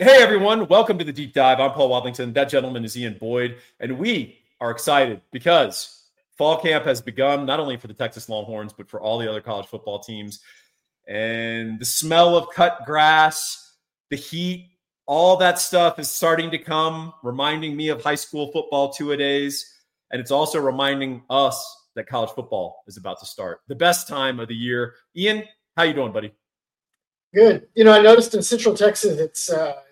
Hey, everyone. Welcome to the Deep Dive. I'm Paul Wadlington. That gentleman is Ian Boyd. And we are excited because fall camp has begun, not only for the Texas Longhorns, but for all the other college football teams. And the smell of cut grass, the heat, all that stuff is starting to come, reminding me of high school football two-a-days. And it's also reminding us that college football is about to start. The best time of the year. Ian, how you doing, buddy? Good. I noticed in Central Texas, it's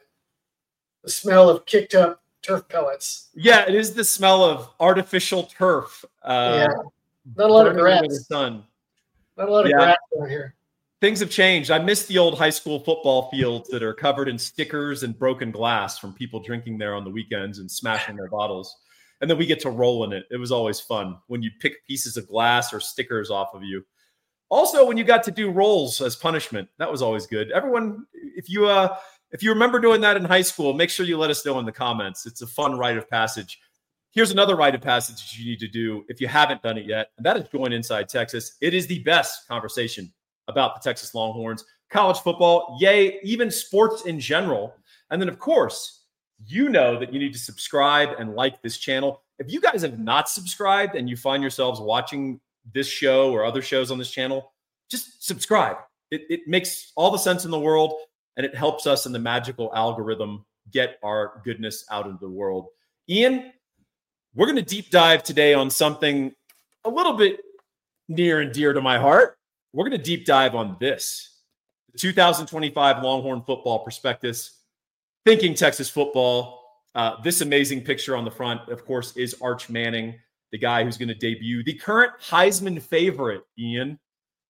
the smell of kicked up turf pellets. Yeah, it is the smell of artificial turf. Not a lot of grass. In the sun. Not a lot of grass over here. Things have changed. I miss the old high school football fields that are covered in stickers and broken glass from people drinking there on the weekends and smashing their bottles. And then we get to roll in it. It was always fun when you pick pieces of glass or stickers off of you. Also, when you got to do rolls as punishment, that was always good. Everyone, if you remember doing that in high school, make sure you let us know in the comments. It's a fun rite of passage. Here's another rite of passage that you need to do if you haven't done it yet, and that is join Inside Texas. It is the best conversation about the Texas Longhorns, college football, yay, even sports in general. And then, of course, you know that you need to subscribe and like this channel. If you guys have not subscribed and you find yourselves watching this show or other shows on this channel, just subscribe. It makes all the sense in the world, and it helps us in the magical algorithm get our goodness out into the world. Ian, we're going to deep dive today on something a little bit near and dear to my heart. We're going to deep dive on this, the 2025 Longhorn Football Prospectus, Thinking Texas Football. This amazing picture on the front, of course, is Arch Manning, the guy who's going to debut, the current Heisman favorite, Ian.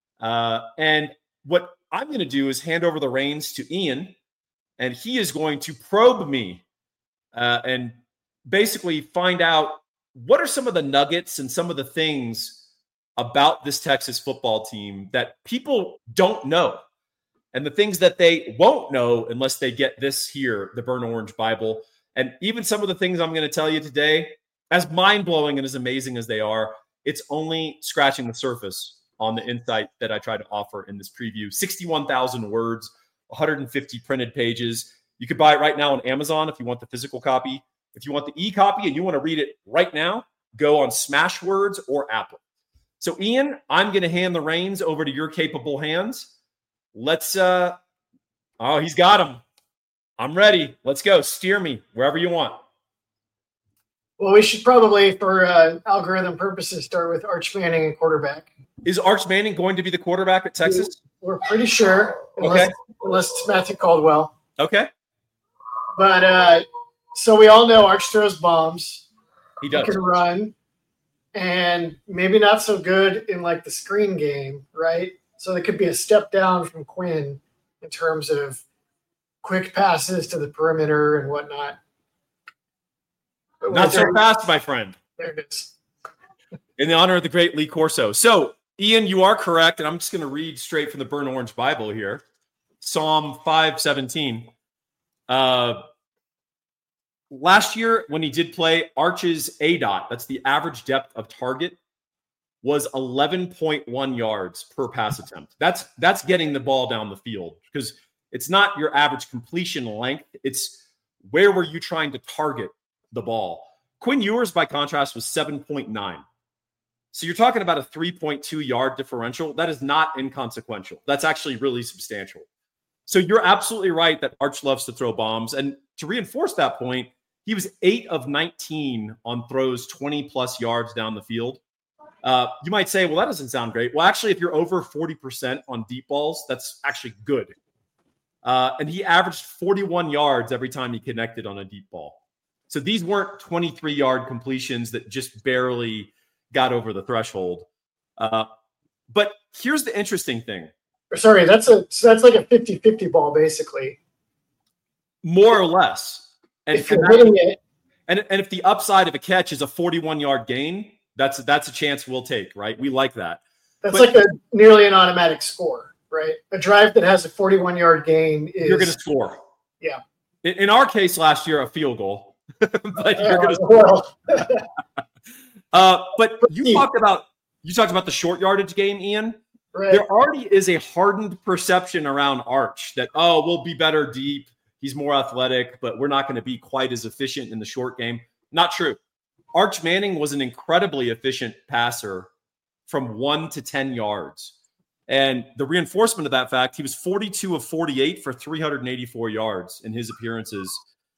And what I'm going to do is hand over the reins to Ian, and he is going to probe me and basically find out what are some of the nuggets and some of the things about this Texas football team that people don't know, and the things that they won't know unless they get this here, the Burnt Orange Bible. And even some of the things I'm going to tell you today, as mind-blowing and as amazing as they are, it's only scratching the surface on the insight that I try to offer in this preview. 61,000 words, 150 printed pages. You could buy it right now on Amazon if you want the physical copy. If you want the e-copy and you want to read it right now, go on Smashwords or Apple. So, Ian, I'm going to hand the reins over to your capable hands. Let's, he's got them. I'm ready. Let's go. Steer me wherever you want. Well, we should probably, for algorithm purposes, start with Arch Manning and quarterback. Is Arch Manning going to be the quarterback at Texas? We're pretty sure, unless it's Matthew Caldwell. Okay. But so we all know Arch throws bombs. He does. He can run, and maybe not so good in like the screen game, right? So there could be a step down from Quinn in terms of quick passes to the perimeter and whatnot. Not so fast, my friend. There it is. In the honor of the great Lee Corso. So, Ian, you are correct, and I'm just going to read straight from the Burnt Orange Bible here. Psalm 5:17. Last year, when he did play, Arch's ADOT, that's the average depth of target, was 11.1 yards per pass attempt. That's getting the ball down the field, because it's not your average completion length. It's where were you trying to target the ball. Quinn Ewers, by contrast, was 7.9. So you're talking about a 3.2 yard differential. That is not inconsequential. That's actually really substantial. So you're absolutely right that Arch loves to throw bombs. And to reinforce that point, he was 8 of 19 on throws 20 plus yards down the field. You might say, well, that doesn't sound great. Well, actually, if you're over 40% on deep balls, that's actually good. And he averaged 41 yards every time he connected on a deep ball. So these weren't 23-yard completions that just barely got over the threshold. But here's the interesting thing. Sorry, that's like a 50-50 ball, basically. More or less. And, if you're hitting it. And if the upside of a catch is a 41-yard gain, that's a chance we'll take, right? We like that. That's like nearly an automatic score, right? A drive that has a 41-yard gain is... You're going to score. Yeah. In our case last year, a field goal. But you're going to score. But you talked about the short yardage game, Ian. Right. There already is a hardened perception around Arch that, we'll be better deep. He's more athletic, but we're not going to be quite as efficient in the short game. Not true. Arch Manning was an incredibly efficient passer from 1 to 10 yards. And the reinforcement of that fact, he was 42 of 48 for 384 yards in his appearances.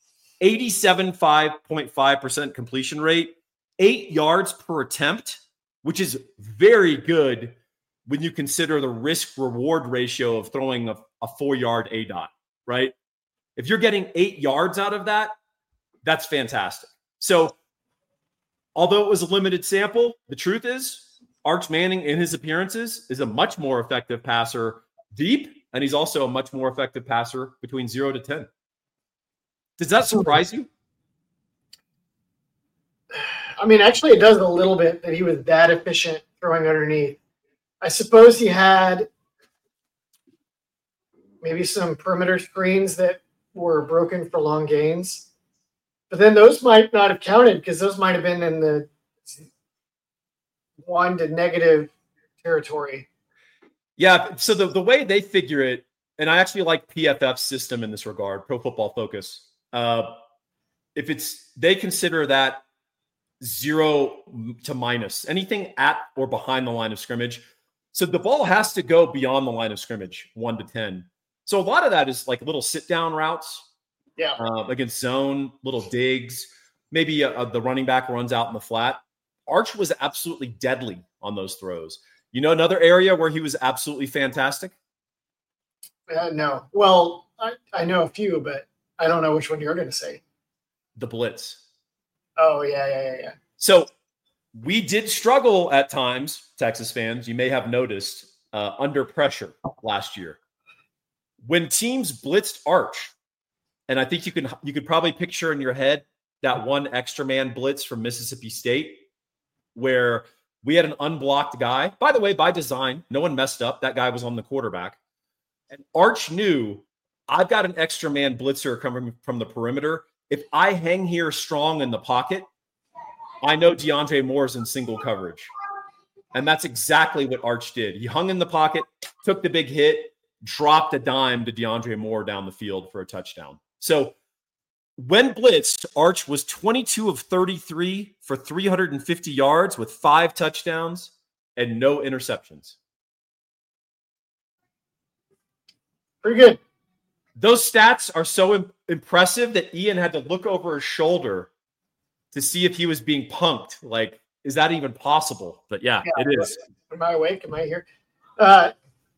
87.5% completion rate, 8 yards per attempt, which is very good when you consider the risk-reward ratio of throwing a 4-yard ADOT, right? If you're getting 8 yards out of that, that's fantastic. So although it was a limited sample, the truth is Arch Manning in his appearances is a much more effective passer deep, and he's also a much more effective passer between 0 to 10. Does that surprise you? I mean, actually, it does a little bit that he was that efficient throwing underneath. I suppose he had maybe some perimeter screens that were broken for long gains, but then those might not have counted because those might have been in the 1 to negative territory. Yeah. So the way they figure it, and I actually like PFF's system in this regard, Pro Football Focus. They consider that 0 to minus, anything at or behind the line of scrimmage. So the ball has to go beyond the line of scrimmage, 1 to 10. So a lot of that is like little sit down routes. Yeah. Against zone, little digs. Maybe the running back runs out in the flat. Arch was absolutely deadly on those throws. You know, another area where he was absolutely fantastic? No. Well, I know a few, but I don't know which one you're going to say. The blitz. Oh, yeah. So we did struggle at times, Texas fans, you may have noticed, under pressure last year. When teams blitzed Arch, and I think you could probably picture in your head that one extra man blitz from Mississippi State where we had an unblocked guy. By the way, by design, no one messed up. That guy was on the quarterback. And Arch knew, I've got an extra man blitzer coming from the perimeter. If I hang here strong in the pocket, I know DeAndre Moore's in single coverage. And that's exactly what Arch did. He hung in the pocket, took the big hit, dropped a dime to DeAndre Moore down the field for a touchdown. So when blitzed, Arch was 22 of 33 for 350 yards with 5 touchdowns and no interceptions. Pretty good. Those stats are so impressive that Ian had to look over his shoulder to see if he was being punked. Like, is that even possible? But yeah, it is. Am I awake? Am I here? That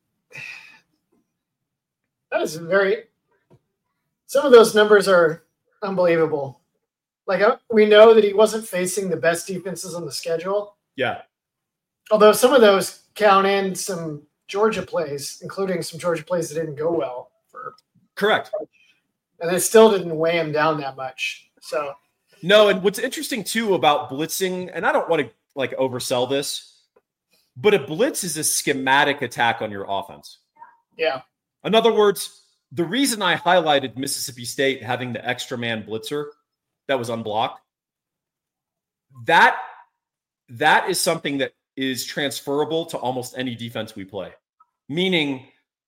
is some of those numbers are unbelievable. Like, we know that he wasn't facing the best defenses on the schedule. Yeah. Although some of those count in some Georgia plays, including some Georgia plays that didn't go well. Correct. And it still didn't weigh him down that much. So no, and what's interesting too about blitzing, and I don't want to like oversell this, but a blitz is a schematic attack on your offense. Yeah. In other words, the reason I highlighted Mississippi State having the extra man blitzer that was unblocked, that is something that is transferable to almost any defense we play. Meaning,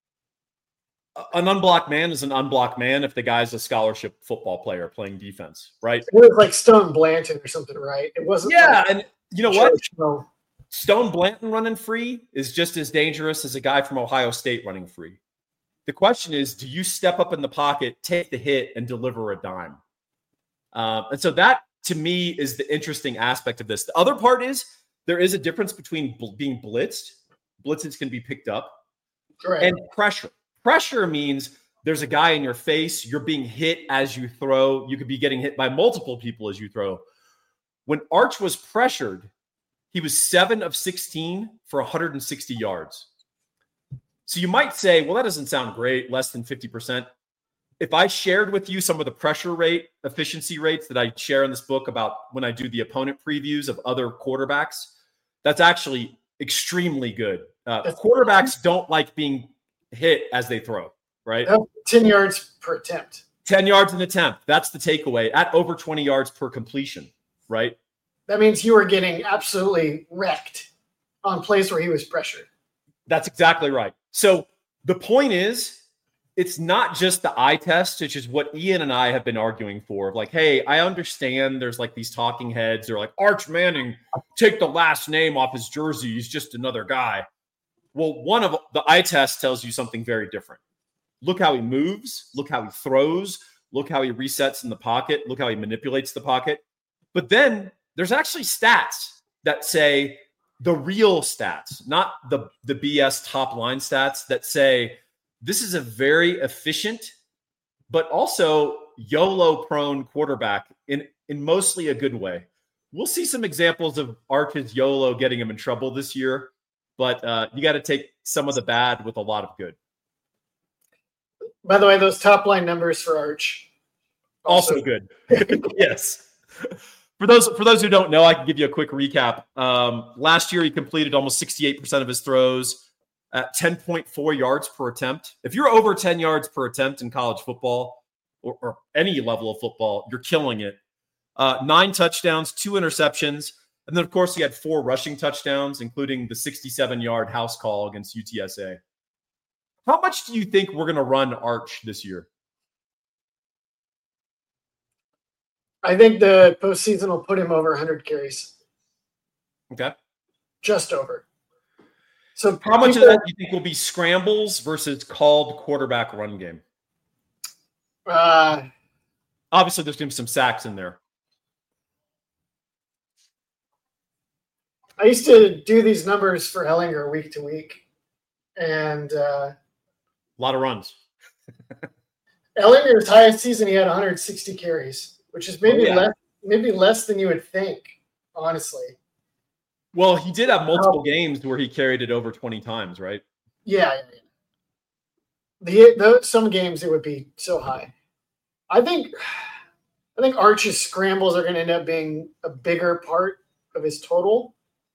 an unblocked man is an unblocked man if the guy's a scholarship football player playing defense, right? It was like Stone Blanton or something, right? It wasn't. Yeah, and you know what? No. Stone Blanton running free is just as dangerous as a guy from Ohio State running free. The question is, do you step up in the pocket, take the hit, and deliver a dime? And so that, to me, is the interesting aspect of this. The other part is there is a difference between being blitzed. Blitzes can be picked up. Right. And pressure. Pressure means there's a guy in your face. You're being hit as you throw. You could be getting hit by multiple people as you throw. When Arch was pressured, he was 7 of 16 for 160 yards. So you might say, well, that doesn't sound great, less than 50%. If I shared with you some of the pressure rate efficiency rates that I share in this book about when I do the opponent previews of other quarterbacks, that's actually extremely good. Quarterbacks don't like being hit as they throw, right? 10 yards per attempt. 10 yards an attempt. That's the takeaway at over 20 yards per completion, right? That means you were getting absolutely wrecked on plays where he was pressured. That's exactly right. So the point is, it's not just the eye test, which is what Ian and I have been arguing for. Like, hey, I understand there's like these talking heads. They're like, Arch Manning, take the last name off his jersey. He's just another guy. Well, one of the eye test tells you something very different. Look how he moves. Look how he throws. Look how he resets in the pocket. Look how he manipulates the pocket. But then there's actually stats that say the real stats, not the BS top line stats that say this is a very efficient, but also YOLO-prone quarterback in mostly a good way. We'll see some examples of Arch's YOLO getting him in trouble this year, but you got to take some of the bad with a lot of good. By the way, those top line numbers for Arch also good. Yes. For those who don't know, I can give you a quick recap. Last year, he completed almost 68% of his throws at 10.4 yards per attempt. If you're over 10 yards per attempt in college football or any level of football, you're killing it. 9 touchdowns, 2 interceptions. And then, of course, he had 4 rushing touchdowns, including the 67-yard house call against UTSA. How much do you think we're going to run Arch this year? I think the postseason will put him over 100 carries. Okay. Just over. So how much of that do you think will be scrambles versus called quarterback run game? Obviously, there's going to be some sacks in there. I used to do these numbers for Ehlinger week to week, and a lot of runs. Ehlinger's highest season, he had 160 carries, which is maybe less than you would think, honestly. Well, he did have multiple games where he carried it over 20 times, right? Yeah. Some games it would be so high. I think Arch's scrambles are going to end up being a bigger part of his total,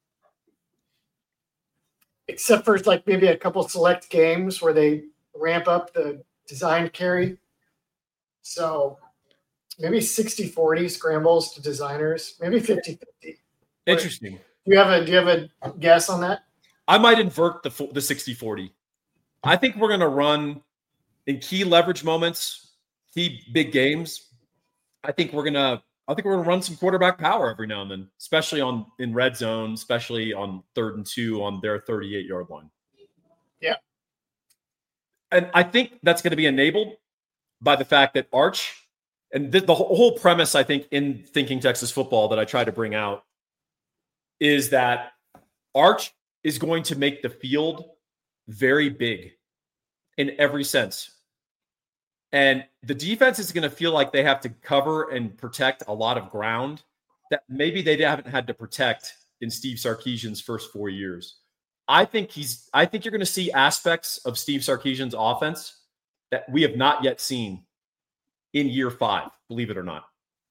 except for like maybe a couple select games where they ramp up the designed carry. So maybe 60-40 scrambles to designers, maybe 50-50. Interesting. Do you have a guess on that? I might invert the 60-40. I think we're going to run in key leverage moments, key big games. I think we're going to run some quarterback power every now and then, especially in red zone, especially on 3rd and 2 on their 38-yard line. Yeah. And I think that's going to be enabled by the fact that Arch, and the whole premise, I think, in Thinking Texas Football that I try to bring out is that Arch is going to make the field very big in every sense. And the defense is going to feel like they have to cover and protect a lot of ground that maybe they haven't had to protect in Steve Sarkisian's first 4 years. I think you're going to see aspects of Steve Sarkisian's offense that we have not yet seen in year 5, believe it or not.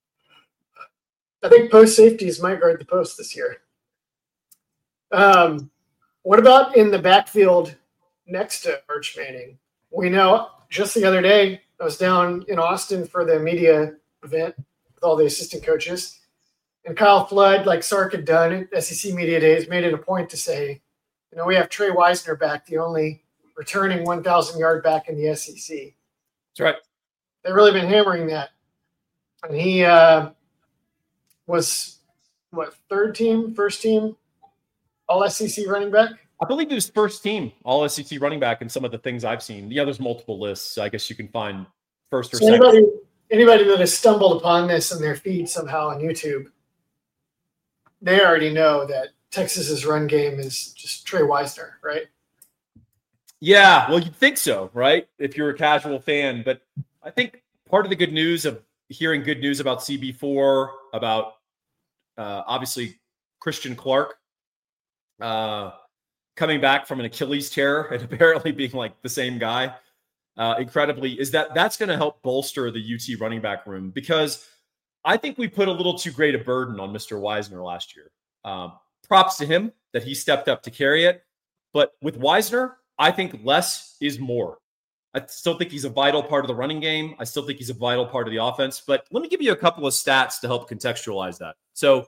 I think post safeties might guard the post this year. What about in the backfield next to Arch Manning? We know just the other day, I was down in Austin for the media event with all the assistant coaches, and Kyle Flood, like Sark had done at SEC Media Days, made it a point to say, we have Trey Wisner back, the only returning 1,000-yard back in the SEC. That's right. They've really been hammering that. And he was, first team, all SEC running back? I believe he was first team all SEC running back in some of the things I've seen. Yeah, there's multiple lists. So I guess you can find first or second. Anybody that has stumbled upon this in their feed somehow on YouTube, they already know that Texas's run game is just Trey Wisner, right? Yeah, well, you'd think so, right? If you're a casual fan. But I think part of the good news of hearing good news about CB4, about obviously Christian Clark coming back from an Achilles tear and apparently being like the same guy, incredibly, is that's going to help bolster the UT running back room, because I think we put a little too great a burden on Mr. Wisner last year. Props to him that he stepped up to carry it. But with Wisner, I think less is more. I still think he's a vital part of the running game. I still think he's a vital part of the offense. But let me give you a couple of stats to help contextualize that. So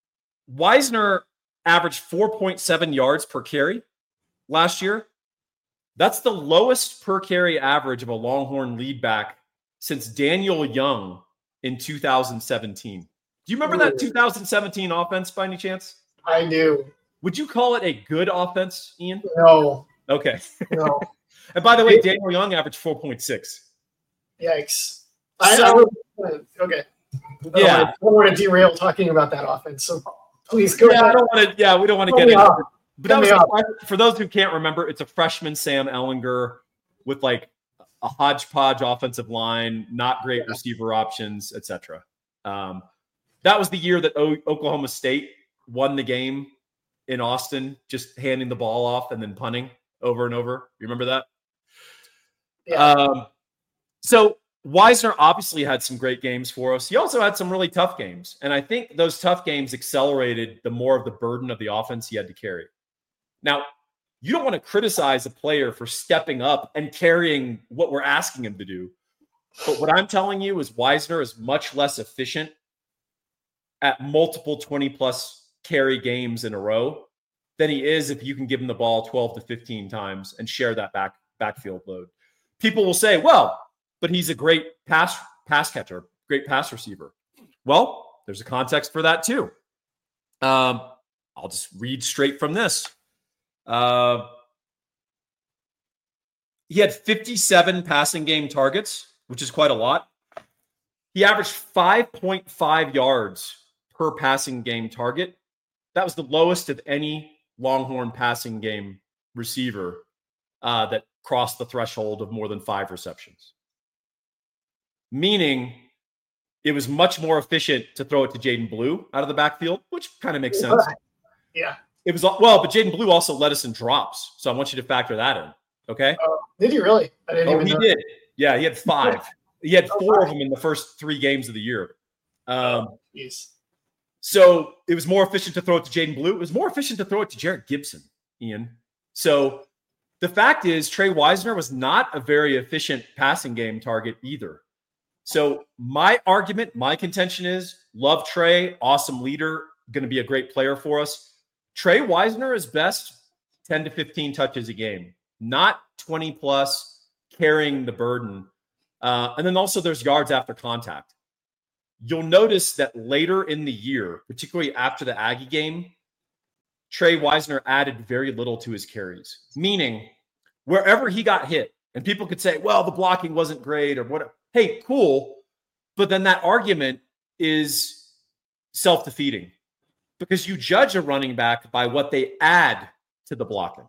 Wisner averaged 4.7 yards per carry last year. That's the lowest per carry average of a Longhorn lead back since Daniel Young in 2017. Do you remember that 2017 offense by any chance? I do. Would you call it a good offense, Ian? No. Okay. No. And by the way, Daniel Young averaged 4.6. Yikes. Okay. Yeah. I don't want to derail talking about that offense, so please go ahead. We don't want to get into it. But that was for those who can't remember, it's a freshman Sam Ehlinger with like a hodgepodge offensive line, not great receiver options, etc. That was the year that Oklahoma State won the game in Austin, just handing the ball off and then punting over and over. You remember that? Yeah. So Wisner obviously had some great games for us. He also had some really tough games. And I think those tough games accelerated the more of the burden of the offense he had to carry. Now, you don't want to criticize a player for stepping up and carrying what we're asking him to do. But what I'm telling you is Wisner is much less efficient at multiple 20-plus carry games in a row than he is if you can give him the ball 12 to 15 times and share that backfield load. People will say, well, but he's a great pass catcher, great pass receiver. Well, there's a context for that too. I'll just read straight from this. He had 57 passing game targets, which is quite a lot. He averaged 5.5 yards per passing game target. That was the lowest of any Longhorn passing game receiver that crossed the threshold of more than 5 receptions. Meaning it was much more efficient to throw it to Jaden Blue out of the backfield, which kind of makes sense. Yeah. It was but Jaden Blue also led us in drops. So I want you to factor that in. Okay. Did he really? I didn't even know. He did. Yeah, he had 5. He had 4 of them in the first 3 games of the year. So it was more efficient to throw it to Jaden Blue. It was more efficient to throw it to Jarrett Gibson, Ian. So the fact is, Trey Wisner was not a very efficient passing game target either. So my argument, my contention is, love Trey, awesome leader, going to be a great player for us. Trey Wisner is best 10 to 15 touches a game, not 20 plus, carrying the burden. And then also there's yards after contact. You'll notice that later in the year, particularly after the Aggie game, Trey Wisner added very little to his carries, meaning wherever he got hit, and people could say, well, the blocking wasn't great or whatever. Hey, cool. But then that argument is self-defeating because you judge a running back by what they add to the blocking.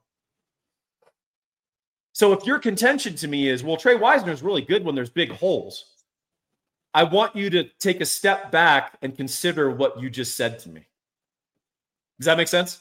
So if your contention to me is, well, Trey Wisner is really good when there's big holes, I want you to take a step back and consider what you just said to me. Does that make sense?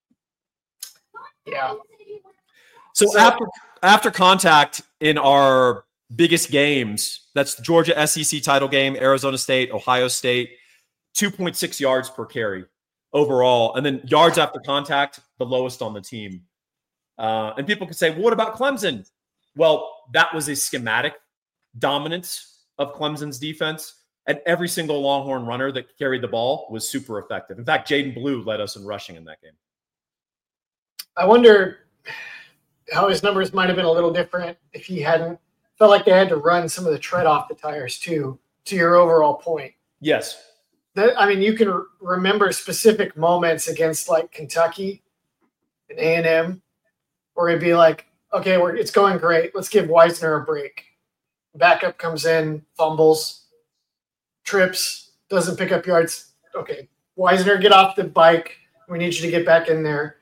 Yeah. So after contact in our biggest games, that's the Georgia SEC title game, Arizona State, Ohio State, 2.6 yards per carry overall. And then yards after contact, the lowest on the team. And people could say, well, what about Clemson? Well, that was a schematic dominance of Clemson's defense. And every single Longhorn runner that carried the ball was super effective. In fact, Jaden Blue led us in rushing in that game. I wonder how his numbers might have been a little different if he hadn't felt like they had to run some of the tread off the tires too, to your overall point. Yes. You can remember specific moments against like Kentucky and A&M where it'd be like, okay, it's going great. Let's give Wisner a break. Backup comes in, fumbles, trips, doesn't pick up yards. Okay, Wisner, get off the bike. We need you to get back in there.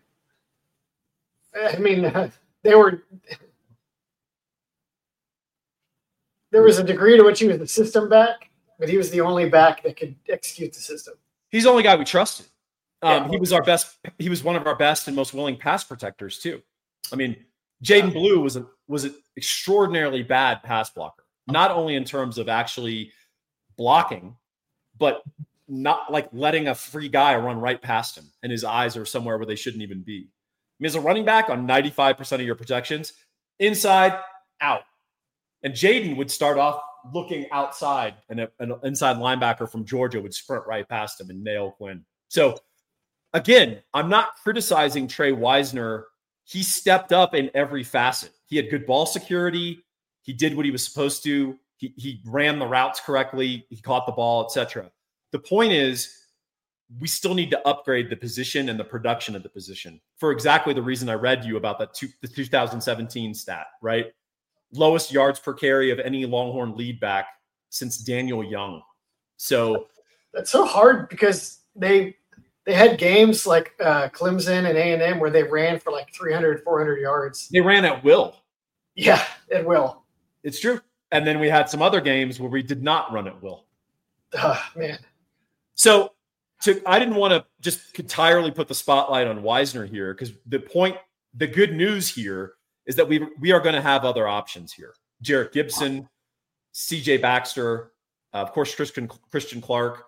There was a degree to which he was the system back, but he was the only back that could execute the system. He's the only guy we trusted. He was our best. He was one of our best and most willing pass protectors too. Jaden Blue was an extraordinarily bad pass blocker, not only in terms of actually blocking, but not like letting a free guy run right past him and his eyes are somewhere where they shouldn't even be. As a running back on 95% of your protections, inside, out. And Jaden would start off looking outside, and an inside linebacker from Georgia would sprint right past him and nail Quinn. So, again, I'm not criticizing Trey Wisner. He stepped up in every facet. He had good ball security. He did what he was supposed to. He ran the routes correctly. He caught the ball, etc. The point is, we still need to upgrade the position and the production of the position for exactly the reason I read you about the 2017 stat, right? Lowest yards per carry of any Longhorn lead back since Daniel Young. So that's so hard because they had games like Clemson and A&M where they ran for like 300, 400 yards. They ran at will. Yeah, at will. It's true. And then we had some other games where we did not run at will. Man. So I didn't want to just entirely put the spotlight on Wisner here because the good news here is that we are going to have other options here. Jarrett Gibson, CJ Baxter, of course, Christian Clark.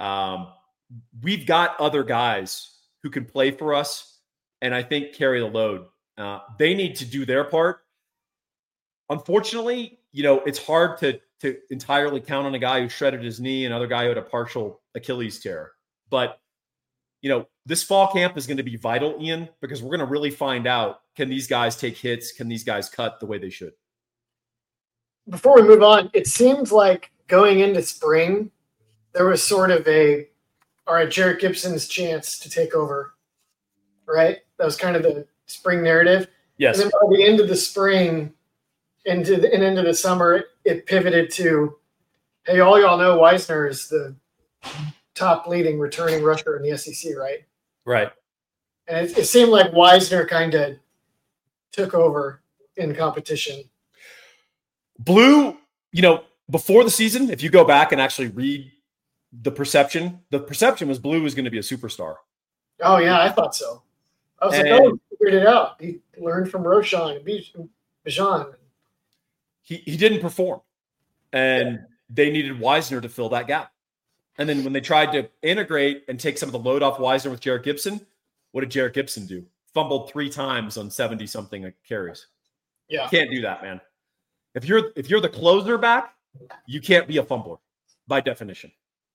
We've got other guys who can play for us and I think carry the load. They need to do their part. Unfortunately, it's hard to entirely count on a guy who shredded his knee and another guy who had a partial Achilles tear. But, this fall camp is going to be vital, Ian, because we're going to really find out, can these guys take hits? Can these guys cut the way they should? Before we move on, it seems like going into spring, there was sort of all right, Jarrett Gibson's chance to take over, right? That was kind of the spring narrative. Yes. And then by the end of the spring into the summer, it pivoted to, hey, all y'all know Wisner is the top leading returning rusher in the SEC, right? Right. And it seemed like Wisner kind of took over in competition. Blue, before the season, if you go back and actually read the perception was Blue was going to be a superstar. Oh, yeah, I thought so. I was he figured it out. He learned from Roshan and Bijan. He didn't perform, and they needed Wisner to fill that gap. And then when they tried to integrate and take some of the load off Wisner with Jarrett Gibson, what did Jarrett Gibson do? Fumbled 3 times on 70-something carries. Yeah. You can't do that, man. If you're the closer back, you can't be a fumbler by definition.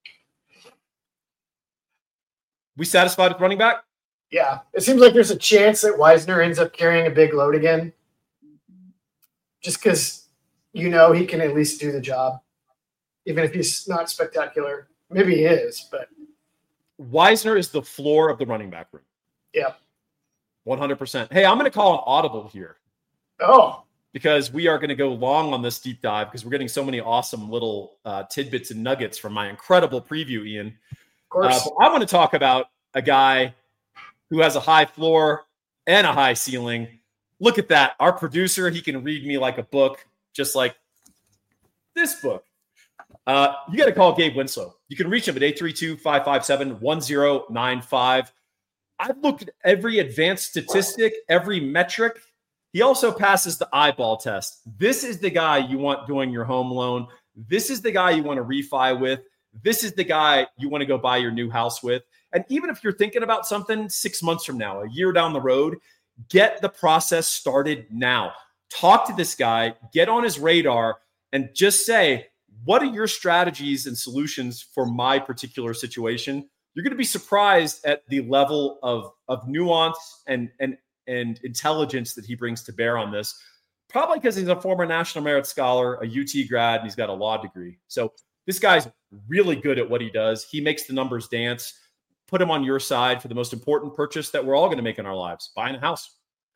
We satisfied with running back? Yeah. It seems like there's a chance that Wisner ends up carrying a big load again. Just because, he can at least do the job. Even if he's not spectacular. Maybe he is, but Wisner is the floor of the running back room. Yeah. 100%. Hey, I'm going to call an audible here. Oh. Because we are going to go long on this deep dive because we're getting so many awesome little tidbits and nuggets from my incredible preview, Ian. Of course. I want to talk about a guy who has a high floor and a high ceiling. Look at that. Our producer, he can read me like a book, just like this book. You got to call Gabe Winslow. You can reach him at 832-557-1095. I've looked at every advanced statistic, every metric. He also passes the eyeball test. This is the guy you want doing your home loan. This is the guy you want to refi with. This is the guy you want to go buy your new house with. And even if you're thinking about something 6 months from now, a year down the road, get the process started now. Talk to this guy, get on his radar, and just say, what are your strategies and solutions for my particular situation? You're going to be surprised at the level of nuance and intelligence that he brings to bear on this, probably because he's a former National Merit Scholar, a UT grad, and he's got a law degree. So this guy's really good at what he does. He makes the numbers dance. Put him on your side for the most important purchase that we're all going to make in our lives, buying a house.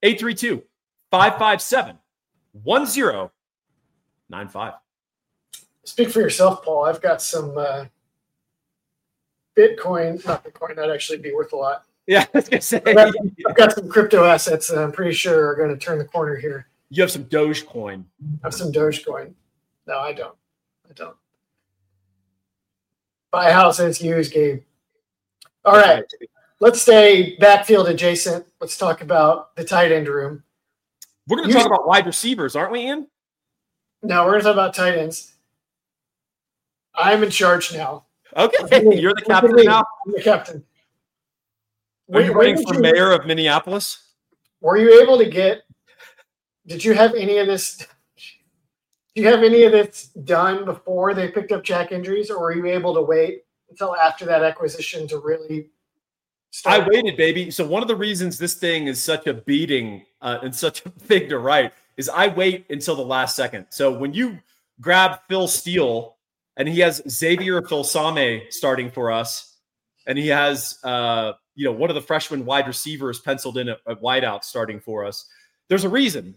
832-557-1095. Speak for yourself, Paul. I've got some Bitcoin, not Bitcoin, that'd actually be worth a lot. Yeah, I was going to say. I've got some crypto assets that I'm pretty sure are going to turn the corner here. You have some Dogecoin. I have some Dogecoin. No, I don't. Buy a house and it's used, Gabe. All right. Let's stay backfield adjacent. Let's talk about the tight end room. We're going to talk about wide receivers, aren't we, Ian? No, we're going to talk about tight ends. I'm in charge now. Okay. You're the captain now? I'm the captain. Are you running for mayor of Minneapolis? Were you able to did you have any of this? Do you have any of this done before they picked up Jack injuries, or were you able to wait until after that acquisition to really start? I waited, baby. So one of the reasons this thing is such a beating and such a thing to write is I wait until the last second. So when you grab Phil Steele and he has Xavier Filsame starting for us, and he has one of the freshman wide receivers penciled in at wideout starting for us, there's a reason.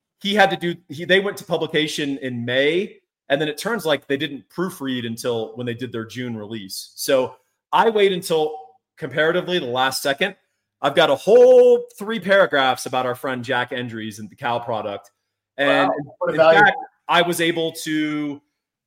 They went to publication in May, and then it turns like they didn't proofread until when they did their June release. So I wait until comparatively the last second. I've got a whole 3 paragraphs about our friend Jack Endries and the Cal product. And in fact, I was able to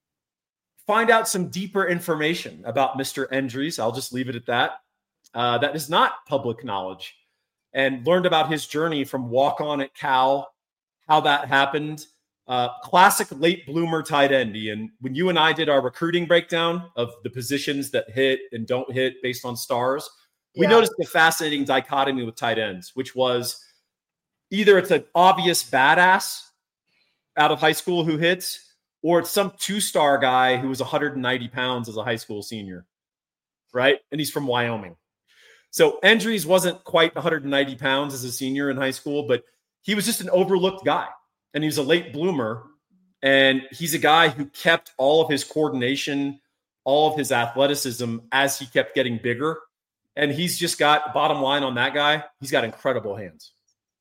find out some deeper information about Mr. Endries. I'll just leave it at that. That is not public knowledge, and learned about his journey from walk-on at Cal, how that happened. Classic late bloomer tight end, Ian. When you and I did our recruiting breakdown of the positions that hit and don't hit based on stars, we noticed a fascinating dichotomy with tight ends, which was either it's an obvious badass out of high school who hits, or it's some 2-star guy who was 190 pounds as a high school senior, right? And he's from Wyoming. So Endries wasn't quite 190 pounds as a senior in high school, but he was just an overlooked guy. And he was a late bloomer. And he's a guy who kept all of his coordination, all of his athleticism as he kept getting bigger. And he's just got, bottom line on that guy, he's got incredible hands.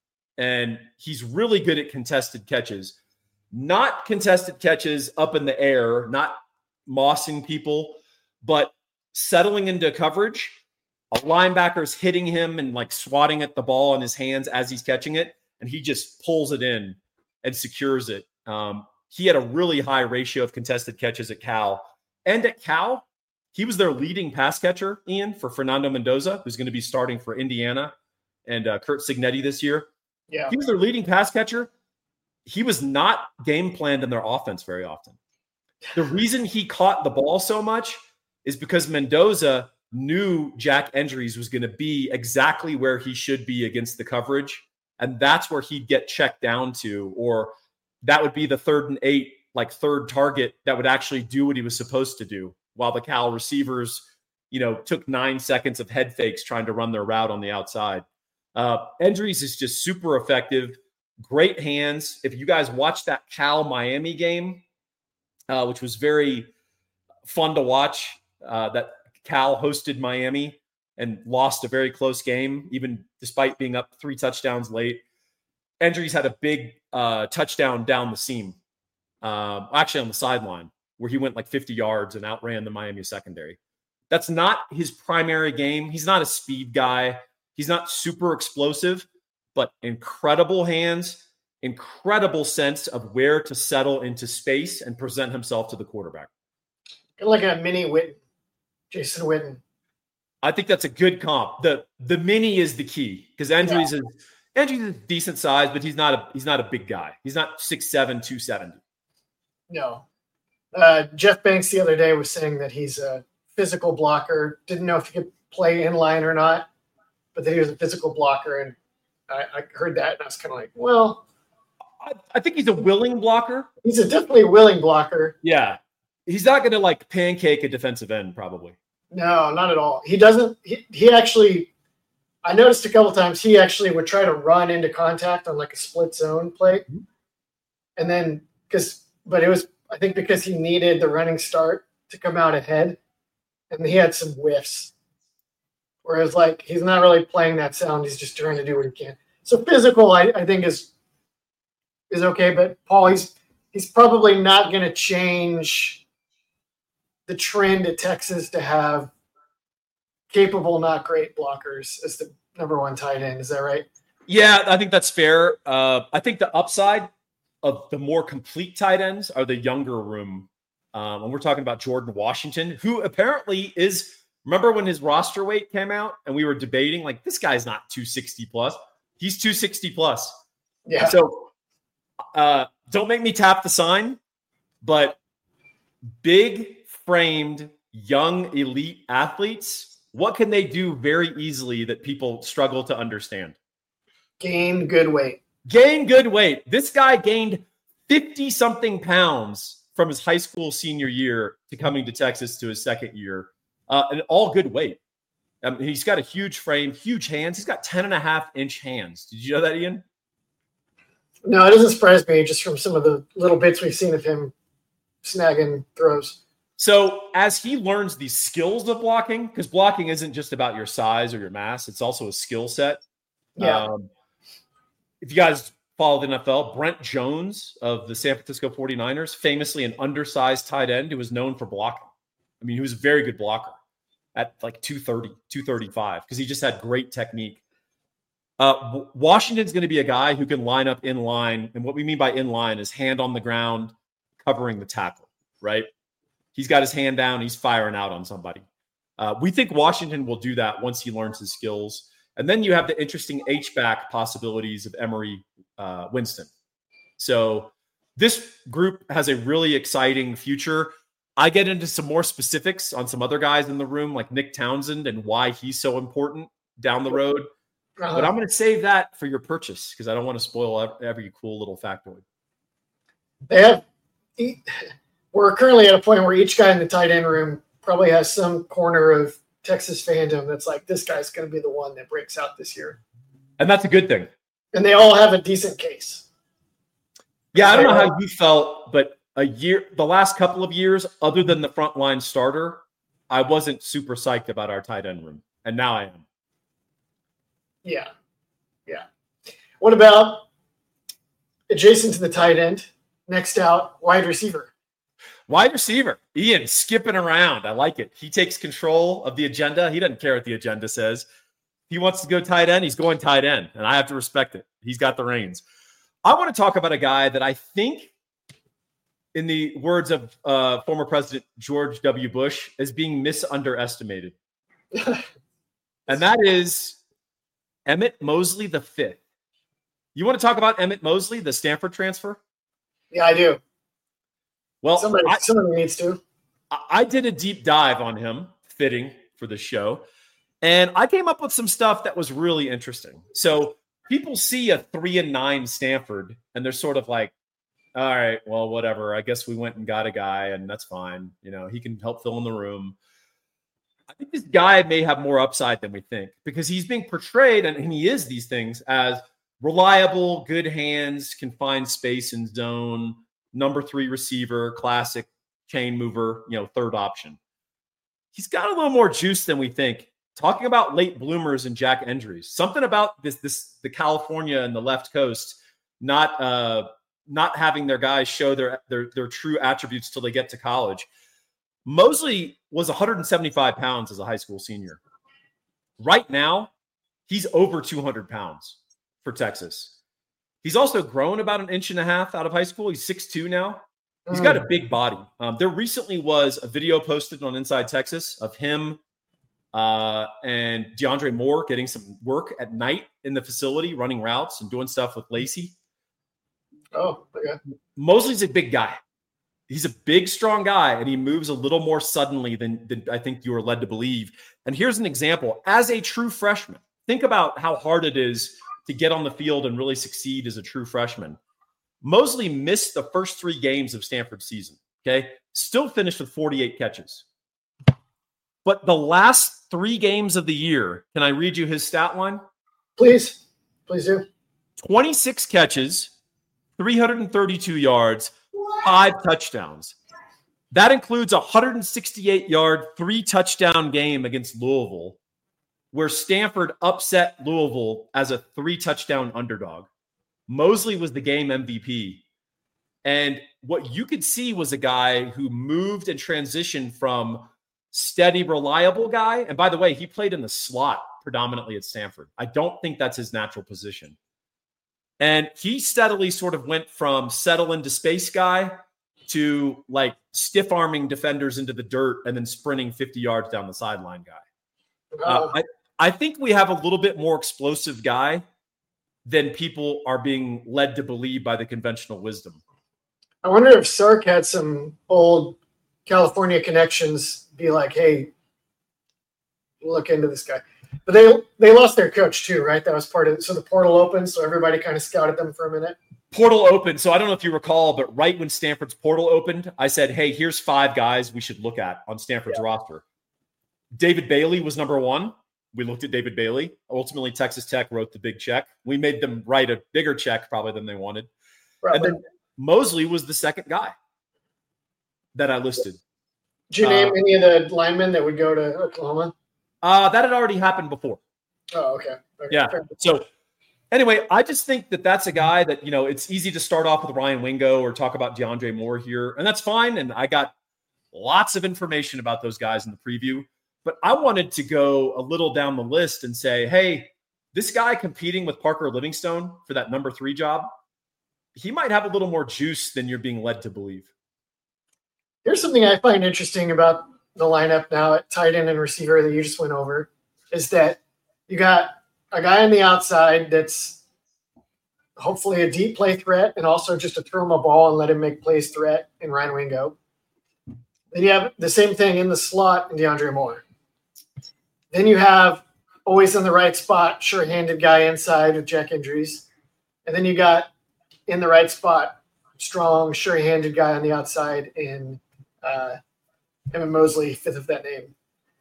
And he's really good at contested catches. Not contested catches up in the air, not mossing people, but settling into coverage. A linebacker's hitting him and like swatting at the ball in his hands as he's catching it, and he just pulls it in and secures it. He had a really high ratio of contested catches at Cal. And at Cal, he was their leading pass catcher, Ian, for Fernando Mendoza, who's going to be starting for Indiana, and Curt Cignetti this year. Yeah, he was their leading pass catcher. He was not game planned in their offense very often. The reason he caught the ball so much is because Mendoza knew Jack Endries was going to be exactly where he should be against the coverage. And that's where he'd get checked down to, or that would be the 3rd and 8, like third target that would actually do what he was supposed to do. While the Cal receivers, took 9 seconds of head fakes trying to run their route on the outside. Endries is just super effective. Great hands. If you guys watched that Cal-Miami game, which was very fun to watch, that Cal hosted Miami and lost a very close game, even despite being up 3 touchdowns late. Endries had a big touchdown down the seam, actually on the sideline, where he went like 50 yards and outran the Miami secondary. That's not his primary game. He's not a speed guy. He's not super explosive, but incredible hands, incredible sense of where to settle into space and present himself to the quarterback. Like a mini Witten, Jason Witten. I think that's a good comp. The mini is the key, because Endries is a decent size, but he's not a big guy. He's not 6'7", 270. No. Jeff Banks the other day was saying that he's a physical blocker. Didn't know if he could play in line or not, but that he was a physical blocker. And I heard that, and I was kind of like, well, I think he's a willing blocker. He's definitely a willing blocker. Yeah. He's not going to like pancake a defensive end, probably. No, not at all. He doesn't. He actually, I noticed a couple times, he actually would try to run into contact on like a split zone play. Mm-hmm. And then, but it was, I think because he needed the running start to come out ahead, and he had some whiffs. Whereas, like, he's not really playing that sound. He's just trying to do what he can. So physical, I think, is okay. But Paul, he's probably not going to change the trend at Texas to have capable, not great blockers as the number 1 tight end. Is that right? Yeah, I think that's fair. I think the upside of the more complete tight ends are the younger room. And we're talking about Jordan Washington, who apparently is – remember when his roster weight came out and we were debating, like, this guy's not 260 plus. He's 260 plus. Yeah. So don't make me tap the sign, but big framed young elite athletes, what can they do very easily that people struggle to understand? Gain good weight. This guy gained 50-something pounds from his high school senior year to coming to Texas to his second year. And all good weight. He's got a huge frame, huge hands. He's got 10.5-inch hands. Did you know that, Ian? No, it doesn't surprise me just from some of the little bits we've seen of him snagging throws. So as he learns these skills of blocking, because blocking isn't just about your size or your mass, it's also a skill set. Yeah. If you guys follow the NFL, Brent Jones of the San Francisco 49ers, famously an undersized tight end who was known for blocking. I mean, he was a very good blocker at like 230, 235, because he just had great technique. Washington's going to be a guy who can line up in line. And what we mean by in line is hand on the ground, covering the tackle, right? He's got his hand down. He's firing out on somebody. We think Washington will do that once he learns his skills. And then you have the interesting H-back possibilities of Emery Winston. So this group has a really exciting future. I get into some more specifics on some other guys in the room, like Nick Townsend and why he's so important down the road. But I'm going to save that for your purchase because I don't want to spoil every cool little factoid. We're currently at a point where each guy in the tight end room probably has some corner of Texas fandom that's like, this guy's going to be the one that breaks out this year. And that's a good thing. And they all have a decent case. Yeah, I don't know how you felt, but the last couple of years, other than the frontline starter, I wasn't super psyched about our tight end room. And now I am. Yeah. Yeah. What about adjacent to the tight end? Next out, wide receiver. Wide receiver. Ian skipping around. I like it. He takes control of the agenda. He doesn't care what the agenda says. He wants to go tight end. He's going tight end. And I have to respect it. He's got the reins. I want to talk about a guy that I think, in the words of former President George W. Bush, is being misunderestimated. And that is Emmett Mosley the fifth. You want to talk about Emmett Mosley, the Stanford transfer? Yeah, I do. Well, somebody needs to. I did a deep dive on him, fitting for the show, and I came up with some stuff that was really interesting. So people see a 3-9 Stanford, and they're sort of like, all right, well, whatever. I guess we went and got a guy, and that's fine. You know, he can help fill in the room. I think this guy may have more upside than we think because he's being portrayed, and he is these things, as reliable, good hands, can find space in zone, number 3 receiver, classic chain mover, third option. He's got a little more juice than we think. Talking about late bloomers and Jack Endries, something about the California and the left coast not having their guys show their true attributes till they get to college. Mosley was 175 pounds as a high school senior. Right now, he's over 200 pounds for Texas. He's also grown about 1.5 inches out of high school. He's 6'2" now. He's got a big body. There recently was a video posted on Inside Texas of him and DeAndre Moore getting some work at night in the facility, running routes and doing stuff with Lacey. Oh, okay. Mosley's a big guy. He's a big, strong guy, and he moves a little more suddenly than I think you were led to believe. And here's an example. As a true freshman, think about how hard it is to get on the field and really succeed as a true freshman. Mosley missed the first 3 games of Stanford's season, okay? Still finished with 48 catches. But the last 3 games of the year, can I read you his stat line? Please. Please do. 26 catches, 332 yards, 5 touchdowns. That includes a 168-yard, 3-touchdown game against Louisville, where Stanford upset Louisville as a 3-touchdown underdog. Mosley was the game MVP. And what you could see was a guy who moved and transitioned from steady, reliable guy. And by the way, he played in the slot predominantly at Stanford. I don't think that's his natural position. And he steadily sort of went from settle into space guy to like stiff arming defenders into the dirt and then sprinting 50 yards down the sideline guy. I think we have a little bit more explosive guy than people are being led to believe by the conventional wisdom. I wonder if Sark had some old California connections, be like, hey, look into this guy. But they lost their coach too, right? That was part of it. So the portal opened, so everybody kind of scouted them for a minute. Portal opened. So I don't know if you recall, but right when Stanford's portal opened, I said, hey, here's 5 guys we should look at on Stanford's roster. David Bailey was number 1. We looked at David Bailey. Ultimately, Texas Tech wrote the big check. We made them write a bigger check probably than they wanted. Right. And then Mosley was the second guy that I listed. Did you name any of the linemen that would go to Oklahoma? That had already happened before. Oh, okay. Yeah. So anyway, I just think that that's a guy that, it's easy to start off with Ryan Wingo or talk about DeAndre Moore here, and that's fine. And I got lots of information about those guys in the preview, but I wanted to go a little down the list and say, hey, this guy competing with Parker Livingstone for that number 3 job, he might have a little more juice than you're being led to believe. Here's something I find interesting about the lineup now at tight end and receiver that you just went over is that you got a guy on the outside that's hopefully a deep play threat and also just to throw him a ball and let him make plays threat in Ryan Wingo. Then you have the same thing in the slot in DeAndre Moore. Then you have always in the right spot, sure-handed guy inside with Jack Indries. And then you got in the right spot, strong, sure-handed guy on the outside in Evan Mosley, 5th of that name.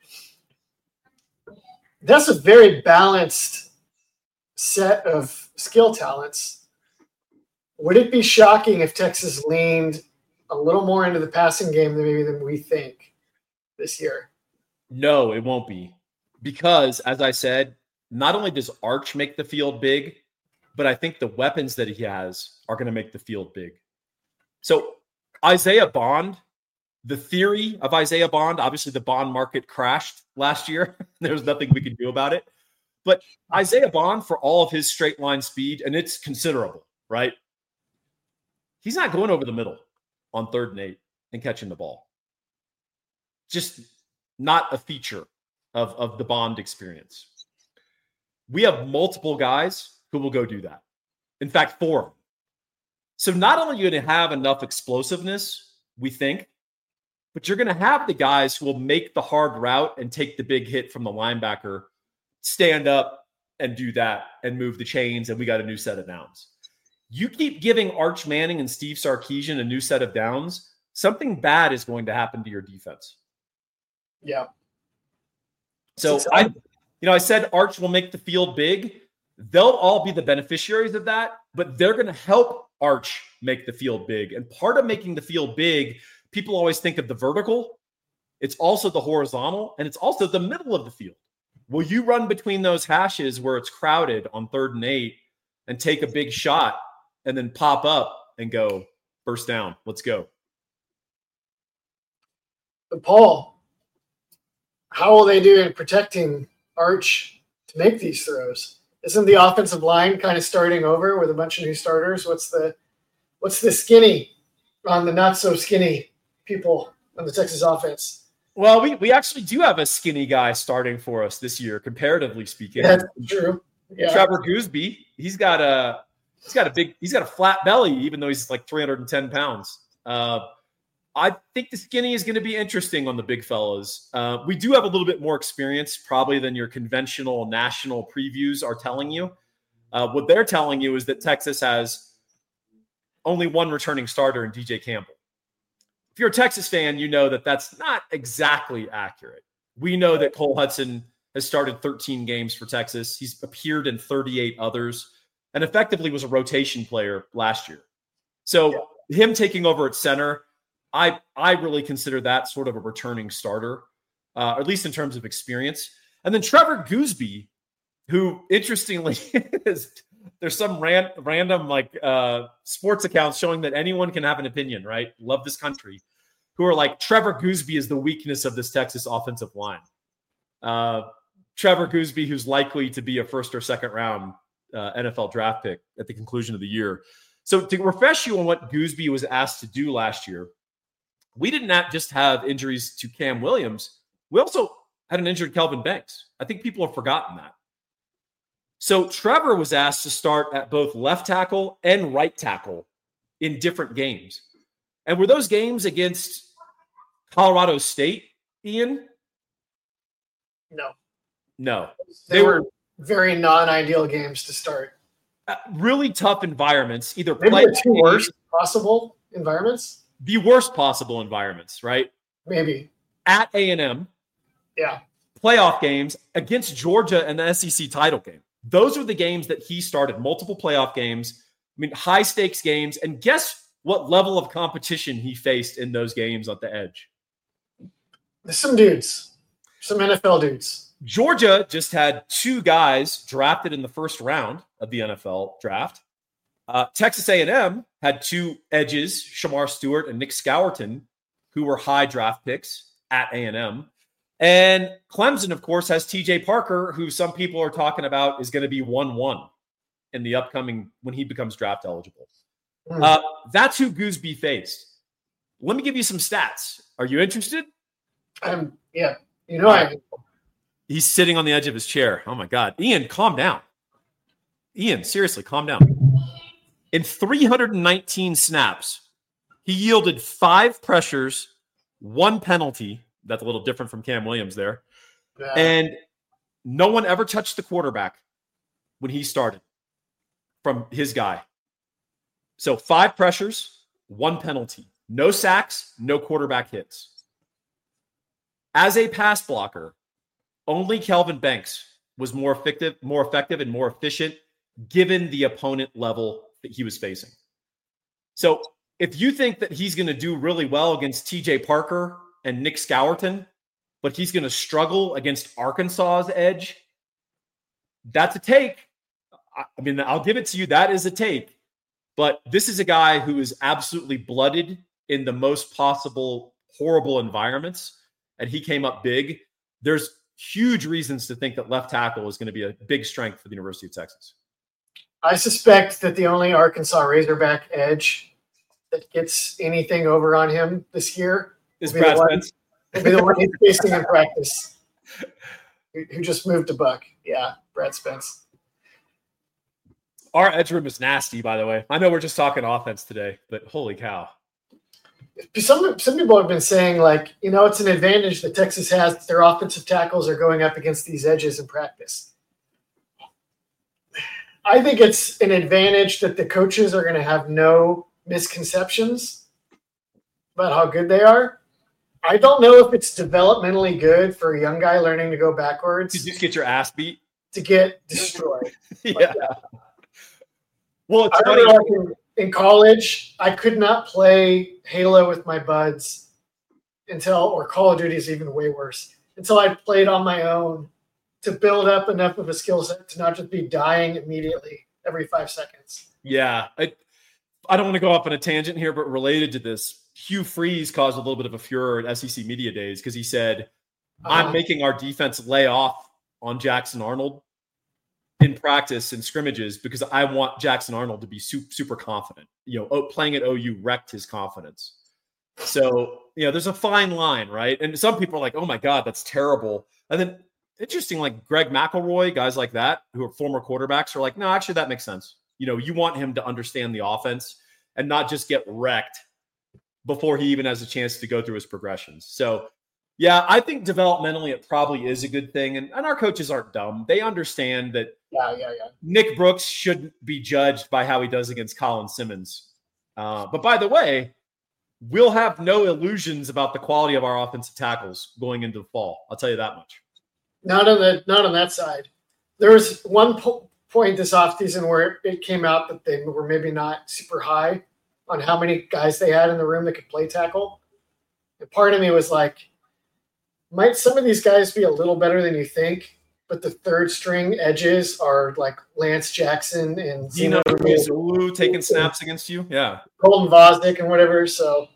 That's a very balanced set of skill talents. Would it be shocking if Texas leaned a little more into the passing game than we think this year? No, it won't be. Because, as I said, not only does Arch make the field big, but I think the weapons that he has are going to make the field big. So Isaiah Bond, the theory of Isaiah Bond, obviously the bond market crashed last year. There was nothing we could do about it. But Isaiah Bond, for all of his straight line speed, and it's considerable, right? He's not going over the middle on 3rd and 8 and catching the ball. Just not a feature of the Bond experience. We have multiple guys who will go do that. In fact, 4. So not only are you going to have enough explosiveness, we think, but you're going to have the guys who will make the hard route and take the big hit from the linebacker, stand up and do that and move the chains, and we got a new set of downs. You keep giving Arch Manning and Steve Sarkisian a new set of downs, something bad is going to happen to your defense. Yeah. So I said Arch will make the field big. They'll all be the beneficiaries of that, but they're going to help Arch make the field big. And part of making the field big, people always think of the vertical. It's also the horizontal, and it's also the middle of the field. Will you run between those hashes where it's crowded on 3rd and 8 and take a big shot and then pop up and go first down? Let's go. But Paul, how will they do in protecting Arch to make these throws? Isn't the offensive line kind of starting over with a bunch of new starters? What's the skinny on the not so skinny people on the Texas offense? Well, we actually do have a skinny guy starting for us this year, comparatively speaking. That's true. Yeah. Trevor Gooseby, he's got a flat belly, even though he's like 310 pounds. I think the skinny is going to be interesting on the big fellas. We do have a little bit more experience probably than your conventional national previews are telling you. What they're telling you is that Texas has only one returning starter in DJ Campbell. If you're a Texas fan, you know that that's not exactly accurate. We know that Cole Hudson has started 13 games for Texas. He's appeared in 38 others and effectively was a rotation player last year. So him taking over at center, I really consider that sort of a returning starter, at least in terms of experience. And then Trevor Gooseby, who interestingly there's some random like sports accounts showing that anyone can have an opinion, right? Love this country, who are like, Trevor Gooseby is the weakness of this Texas offensive line. Trevor Gooseby, who's likely to be a 1st or 2nd round NFL draft pick at the conclusion of the year. So to refresh you on what Gooseby was asked to do last year, we did not just have injuries to Cam Williams. We also had an injured Kelvin Banks. I think people have forgotten that. So Trevor was asked to start at both left tackle and right tackle in different games. And were those games against Colorado State, Ian? No. They were very non-ideal games to start. Really tough environments. Either maybe the 2 worst possible environments. The worst possible environments, right? Maybe. At A&M. Yeah. playoff games against Georgia and the SEC title game. Those were the games that he started, multiple playoff games. I mean, high stakes games. And guess what level of competition he faced in those games at the edge? Some dudes, some NFL dudes. Georgia just had 2 guys drafted in the first round of the NFL draft. Texas A&M had 2 edges, Shamar Stewart and Nick Scourton, who were high draft picks at A&M. And Clemson, of course, has TJ Parker, who some people are talking about is going to be 1-1 in the upcoming, when he becomes draft eligible. That's who Gooseby faced. Let me give you some stats. Are you interested? Yeah. You know, He's sitting on the edge of his chair. Oh, my God. Ian, calm down. Ian, seriously, calm down. In 319 snaps, he yielded 5 pressures, 1 penalty. That's a little different from Cam Williams there. Yeah. And no one ever touched the quarterback when he started from his guy. So 5 pressures, 1 penalty. No sacks, no quarterback hits. As a pass blocker, only Kelvin Banks was more effective and more efficient given the opponent level that he was facing. So if you think that he's going to do really well against TJ Parker and Nick Scourton, but he's going to struggle against Arkansas's edge, that's a take. I mean, I'll give it to you. That is a take. But this is a guy who is absolutely blooded in the most possible horrible environments, and he came up big. There's huge reasons to think that left tackle is going to be a big strength for the University of Texas. I suspect that the only Arkansas Razorback edge that gets anything over on him this year is Brad Spence. Will be the one he's facing in practice, who just moved to Buck. Yeah, Brad Spence. Our edge room is nasty, by the way. I know we're just talking offense today, but holy cow. Some people have been saying, like, you know, it's an advantage that Texas has that their offensive tackles are going up against these edges in practice. I think it's an advantage that the coaches are going to have no misconceptions about how good they are. I don't know if it's developmentally good for a young guy learning to go backwards. Did you just get your ass beat? To get destroyed. Yeah. Well, it's I funny. remember in college, I could not play Halo with my buds or Call of Duty is even way worse, until I played on my own to build up enough of a skill set to not just be dying immediately every 5 seconds. Yeah. I don't want to go off on a tangent here, but related to this, Hugh Freeze caused a little bit of a furor at SEC Media Days because he said, I'm making our defense lay off on Jackson Arnold in practice and scrimmages because I want Jackson Arnold to be super confident. You know, playing at OU wrecked his confidence. So, you know, there's a fine line, right? And some people are like, oh my God, that's terrible. And then interesting, like Greg McElroy, guys like that, who are former quarterbacks, are like, no, actually that makes sense. You know, you want him to understand the offense and not just get wrecked before he even has a chance to go through his progressions. So, yeah, I think developmentally it probably is a good thing. And our coaches aren't dumb. They understand that Nick Brooks shouldn't be judged by how he does against Colin Simmons. But by the way, we'll have no illusions about the quality of our offensive tackles going into the fall. I'll tell you that much. Not on that side. There was one point this offseason where it came out that they were maybe not super high on how many guys they had in the room that could play tackle. And part of me was like, might some of these guys be a little better than you think? But the third string edges are like Lance Jackson and Dino Zulu taking snaps against you. Yeah. Colton Vosnick and whatever. So,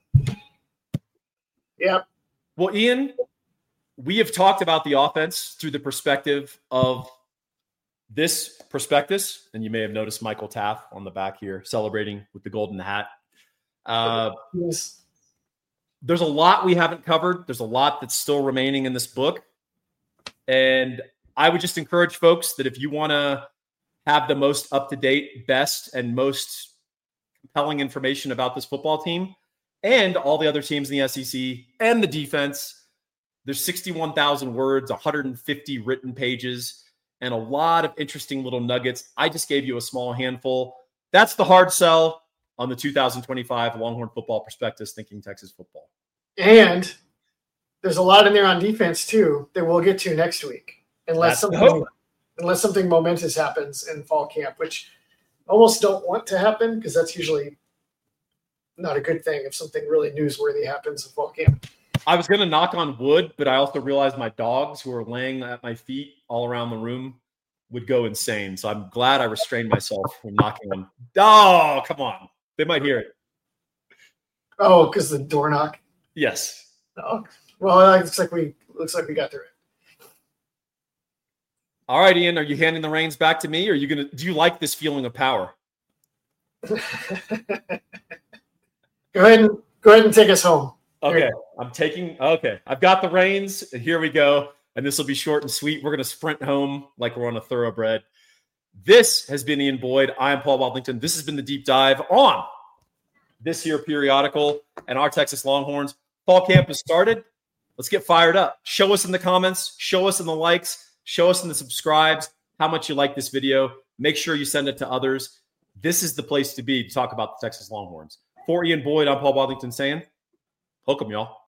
yeah. Well, Ian, we have talked about the offense through the perspective of this prospectus, and you may have noticed Michael Taff on the back here celebrating with the golden hat. Yes. There's a lot we haven't covered. There's a lot that's still remaining in this book. And I would just encourage folks that if you want to have the most up-to-date, best, and most compelling information about this football team and all the other teams in the SEC and the defense, there's 61,000 words, 150 written pages, and a lot of interesting little nuggets. I just gave you a small handful. That's the hard sell on the 2025 Longhorn Football Prospectus, Thinking Texas Football. And there's a lot in there on defense too that we'll get to next week, unless something momentous happens in fall camp, which I almost don't want to happen because that's usually not a good thing if something really newsworthy happens in fall camp. I was going to knock on wood, but I also realized my dogs who are laying at my feet all around the room would go insane. So I'm glad I restrained myself from knocking on. Oh, come on. They might hear it. Oh, because the door knock? Yes. Oh, well, it looks like we got through it. All right, Ian, are you handing the reins back to me, or do you like this feeling of power? Go ahead and take us home. Okay, I've got the reins, and here we go. And this will be short and sweet. We're going to sprint home like we're on a thoroughbred. This has been Ian Boyd. I am Paul Wadlington. This has been the deep dive on this here periodical and our Texas Longhorns. Fall camp has started. Let's get fired up. Show us in the comments. Show us in the likes. Show us in the subscribes how much you like this video. Make sure you send it to others. This is the place to be to talk about the Texas Longhorns. For Ian Boyd, I'm Paul Wadlington saying, hook 'em, y'all.